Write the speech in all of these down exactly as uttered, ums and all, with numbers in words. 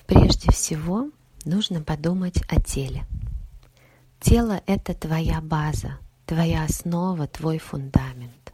Прежде всего нужно подумать о теле. Тело – это твоя база, твоя основа, твой фундамент.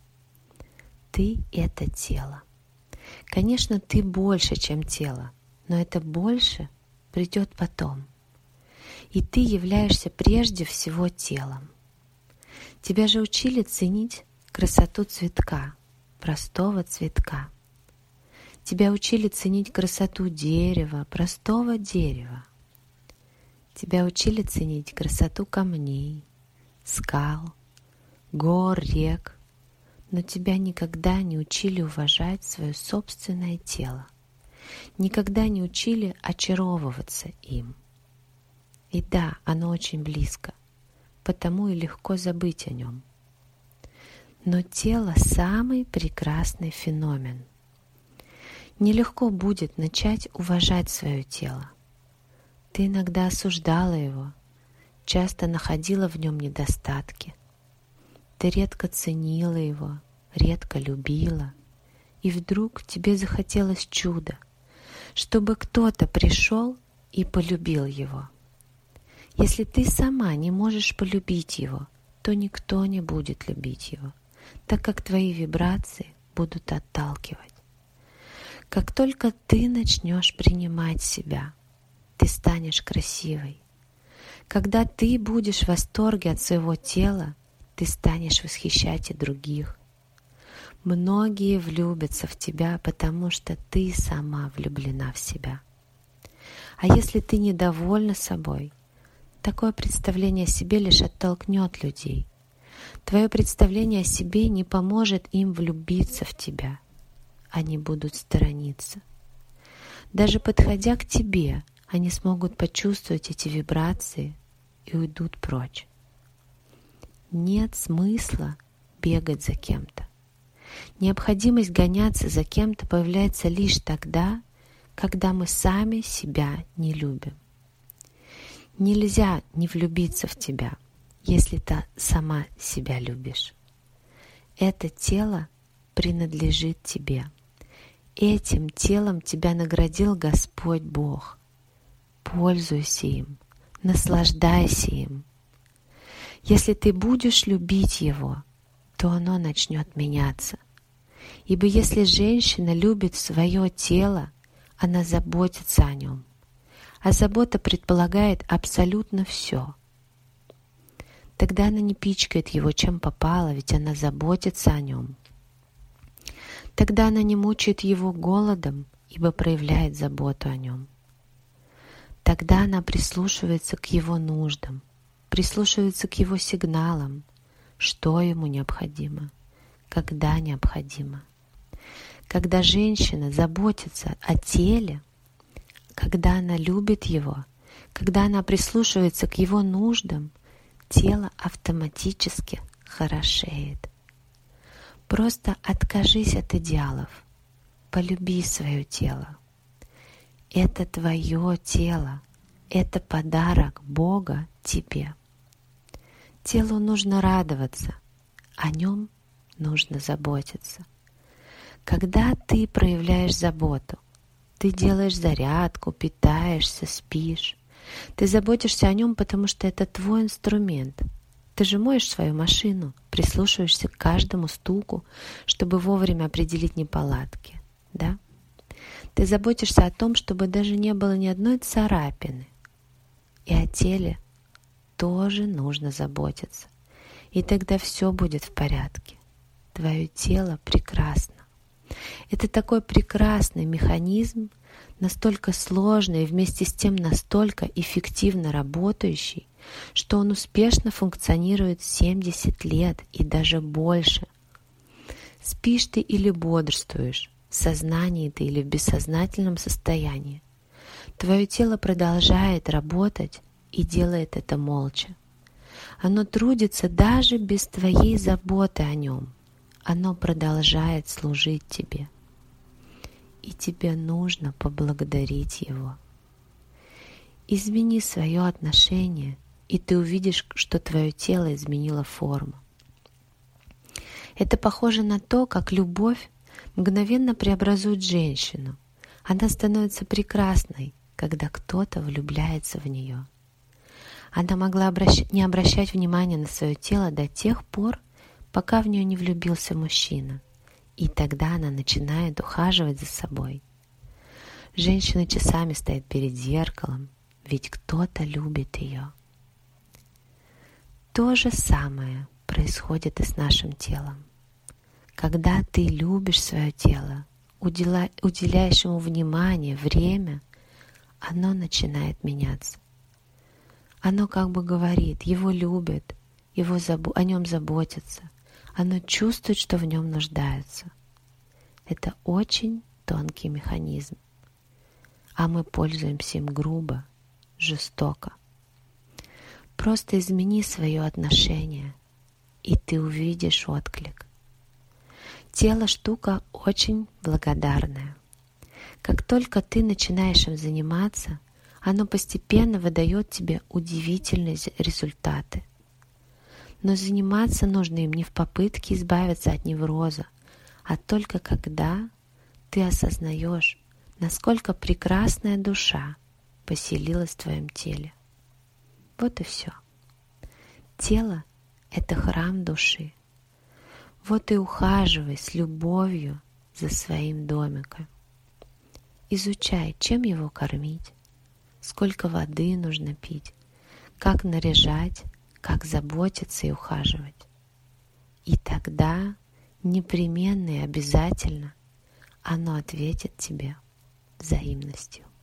Ты – это тело. Конечно, ты больше, чем тело, но это больше придет потом. И ты являешься прежде всего телом. Тебя же учили ценить красоту цветка, простого цветка. Тебя учили ценить красоту дерева, простого дерева. Тебя учили ценить красоту камней, скал, гор, рек, но тебя никогда не учили уважать свое собственное тело, никогда не учили очаровываться им. И да, оно очень близко, потому и легко забыть о нем. Но тело – самый прекрасный феномен. Нелегко будет начать уважать свое тело. Ты иногда осуждала его, часто находила в нем недостатки. Ты редко ценила его, редко любила. И вдруг тебе захотелось чуда, чтобы кто-то пришел и полюбил его. Если ты сама не можешь полюбить его, то никто не будет любить его, так как твои вибрации будут отталкивать. Как только ты начнешь принимать себя, ты станешь красивой. Когда ты будешь в восторге от своего тела, ты станешь восхищать и других. Многие влюбятся в тебя, потому что ты сама влюблена в себя. А если ты недовольна собой, такое представление о себе лишь оттолкнет людей. Твое представление о себе не поможет им влюбиться в тебя. Они будут сторониться. Даже подходя к тебе, они смогут почувствовать эти вибрации и уйдут прочь. Нет смысла бегать за кем-то. Необходимость гоняться за кем-то появляется лишь тогда, когда мы сами себя не любим. Нельзя не влюбиться в тебя, если ты сама себя любишь. Это тело принадлежит тебе. Этим телом тебя наградил Господь Бог. Пользуйся им, наслаждайся им. Если ты будешь любить его, то оно начнет меняться. Ибо если женщина любит свое тело, она заботится о нем. А забота предполагает абсолютно все. Тогда она не пичкает его чем попало, ведь она заботится о нем. Тогда она не мучает его голодом, ибо проявляет заботу о нем. Тогда она прислушивается к его нуждам, прислушивается к его сигналам, что ему необходимо, когда необходимо. Когда женщина заботится о теле, когда она любит его, когда она прислушивается к его нуждам, тело автоматически хорошеет. Просто откажись от идеалов, полюби свое тело. Это твое тело, это подарок Бога тебе. Телу нужно радоваться, о нем нужно заботиться. Когда ты проявляешь заботу, ты делаешь зарядку, питаешься, спишь. Ты заботишься о нем, потому что это твой инструмент. Ты же моешь свою машину, прислушиваешься к каждому стуку, чтобы вовремя определить неполадки, да? Ты заботишься о том, чтобы даже не было ни одной царапины. И о теле тоже нужно заботиться. И тогда все будет в порядке. Твое тело прекрасно. Это такой прекрасный механизм, настолько сложный и вместе с тем настолько эффективно работающий, что он успешно функционирует семьдесят лет и даже больше. Спишь ты или бодрствуешь, в сознании ты или в бессознательном состоянии, твое тело продолжает работать и делает это молча. Оно трудится даже без твоей заботы о нем. Оно продолжает служить тебе. И тебе нужно поблагодарить его. Измени свое отношение, и ты увидишь, что твое тело изменило форму. Это похоже на то, как любовь мгновенно преобразует женщину. Она становится прекрасной, когда кто-то влюбляется в нее. Она могла обращ... не обращать внимания на свое тело до тех пор, пока в нее не влюбился мужчина. И тогда она начинает ухаживать за собой. Женщина часами стоит перед зеркалом, ведь кто-то любит ее. То же самое происходит и с нашим телом. Когда ты любишь свое тело, уделя... уделяешь ему внимание, время, оно начинает меняться. Оно как бы говорит, его любят, его забо... о нем заботятся. Оно чувствует, что в нем нуждаются. Это очень тонкий механизм. А мы пользуемся им грубо, жестоко. Просто измени свое отношение, и ты увидишь отклик. Тело штука очень благодарная. Как только ты начинаешь им заниматься, оно постепенно выдает тебе удивительные результаты. Но заниматься нужно им не в попытке избавиться от невроза, а только когда ты осознаешь, насколько прекрасная душа поселилась в твоем теле. Вот и все. Тело — это храм души. Вот и ухаживай с любовью за своим домиком. Изучай, чем его кормить, сколько воды нужно пить, как наряжать, как заботиться и ухаживать. И тогда непременно и обязательно оно ответит тебе взаимностью.